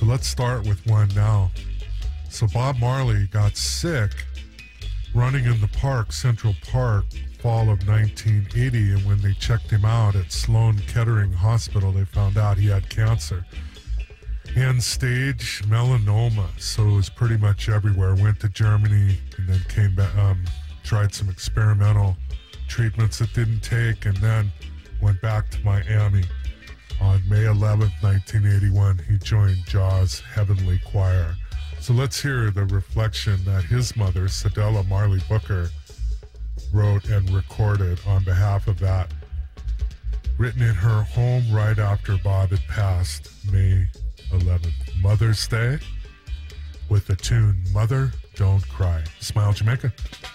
So let's start with one now. So Bob Marley got sick running in the park, Central Park, fall of 1980, and when they checked him out at Sloan Kettering Hospital, they found out he had cancer. End stage melanoma, so it was pretty much everywhere. Went to Germany and then came back, tried some experimental treatments that didn't take, and then went back to Miami. On May 11th, 1981, he joined Jaws Heavenly Choir. So let's hear the reflection that his mother, Cedella Marley Booker, wrote and recorded on behalf of that, written in her home right after Bob had passed, May 11th. Mother's Day, with the tune Mother Don't Cry. Smile Jamaica.